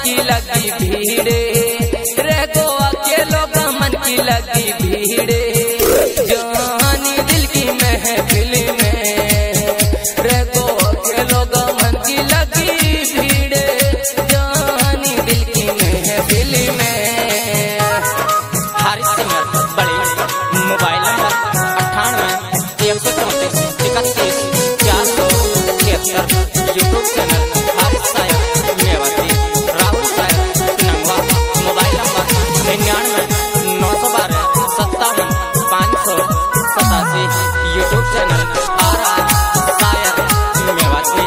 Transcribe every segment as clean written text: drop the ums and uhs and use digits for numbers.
की लगी भीड़े रे गोवा के लोग मन की लगी भीड़े जवानी दिल की महफिल में रे गोवा के लोग मन की लगी भीड़े जवानी दिल की महफिल में। हारिस सिंगर बड़े mobile number 98 134 31 473 YouTube channel Haris Sayar Mewati Rahul Sayar नंगवा mobile number 99 912 57 587 YouTube channel R Sayar Mewati.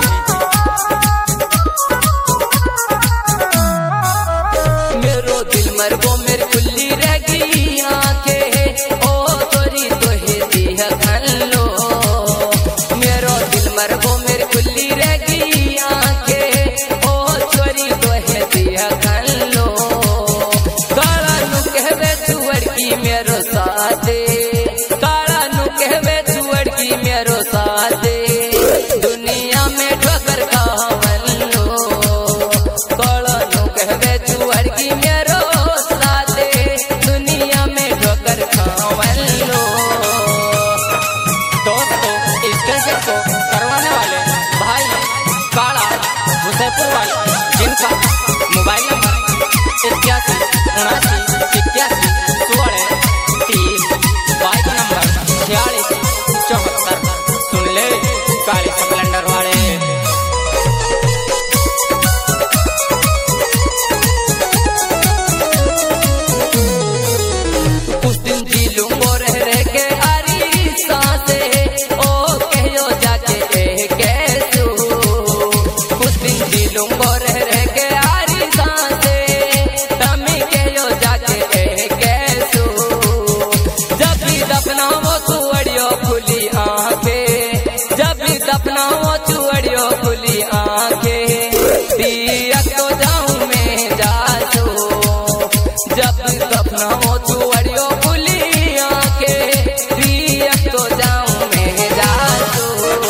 मेरो दिल मरबो मेरी खुली रह गई आंखें ओ तोरी तो है दिया खन लो मेरो दिल मरबो मेरी खुली रह गई आंखें ओ तोरी तो है दिया खन लो काला नु कहवे चुवड़ की मेरो साथे काला नु कहवे चुवड़ की मेरो साथे दुनिया में ठोकर खावन लो काला नु कहवे चुवड़ की मेरो साथे दुनिया में ठोकर खावन लो। दोस्तों इस कैसेट को करवाने वाले भाई काला हुसैनपुर वाले जिनका मोबाइल नंबर 81 79 81 बाइक नंबर 46 74 सुन ले काले स्प्लेंडर वाले। उस दिन जी लूंगो रह के आरी सांसे ओ कहो जाके कैसो उस दिन जी लूंगो रह के आरी सांसे तमी कहो जाके कैसो जब भी दफनाओ चुवड़ियो खुली आंखें जब भी दफनाओ चुवड़ियो खुली आंखें दिया तो जाऊं मैं जासो जब दफनाओ चुवड़ियो खुली आंखें दिया तो जाऊं मैं जासो।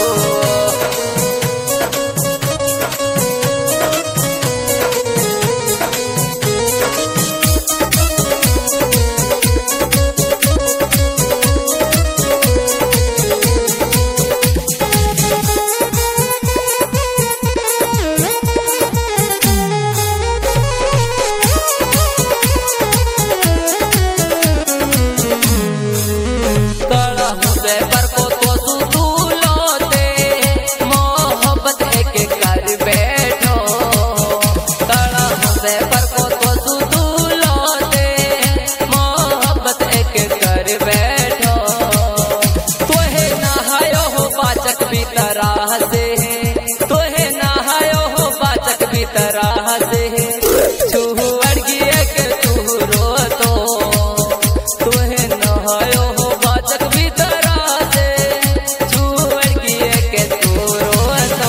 काला हुसैन पर को तो सुतूलोते मोहब्बत एक कर बैठो काला हुसैन पर को तो सुतूलोते मोहब्बत एक कर बैठो तोहे नहायो हो पाचक भी तरह से तोहे नहायो हो पाचक भी तरह से छुवड़ गया के तू रो तो तोहे नहायो हो पाचक भी तरह से छुवड़ गया के तू रो तो।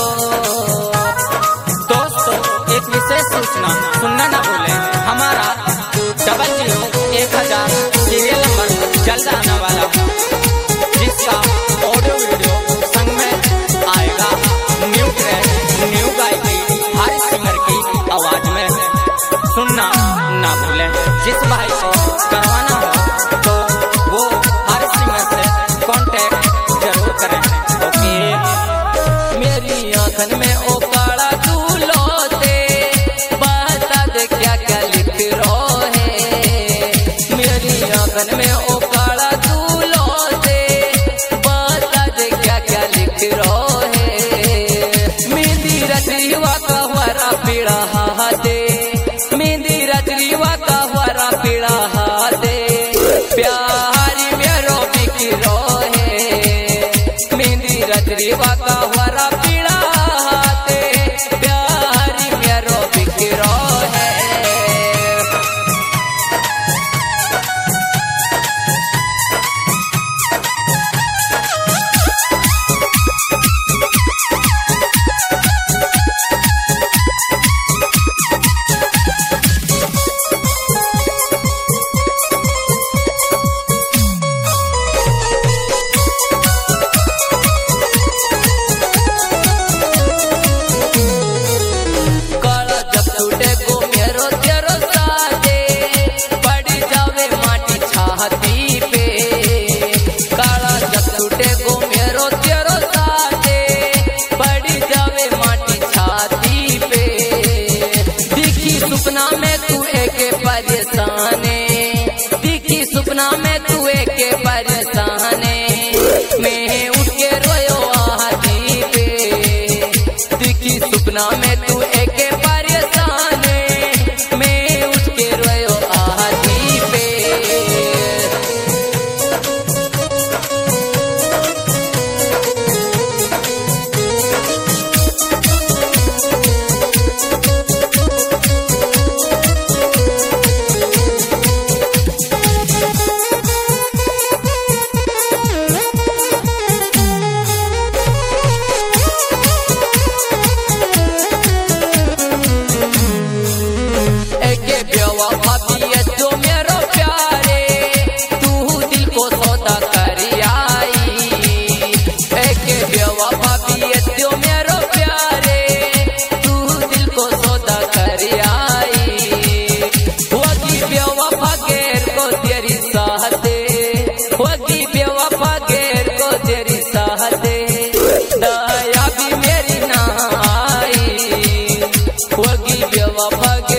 दोस्तों एक विशेष सूचना सुनना ना भूलें हमारा 001000 सीरियल नंबर जल्द आने वाला जिसका ऑडियो वीडियो संग में आएगा न्यू ट्रैक न्यू गायकी हारिस सिंगर की आवाज में सुनना ना भूलें। जिस भाई को करवाना हो तो वो हारिस सिंगर से कांटेक्ट जरूर करें। ओके मेरी आंखन में ओ काला तू लोते बता दे क्या क्या लिख रो है मेरी आंखन में ओ काला तू लोते बता दे क्या क्या लिख रो है मेहंदी रचरीवा का हुआ पीड़ा हाथे मेहंदी रचरीवा का हुआ पीड़ा हाथे सपना में तू एक परेशाने, दिखी सपना में तू एक परेशाने, मैं उठ के रोयो आदि पे, दिखी सपना में तू एक परेशाने, मैं उठ के रोयो आदि पे। दया भी मेरी ना आई, होगी बेवफा के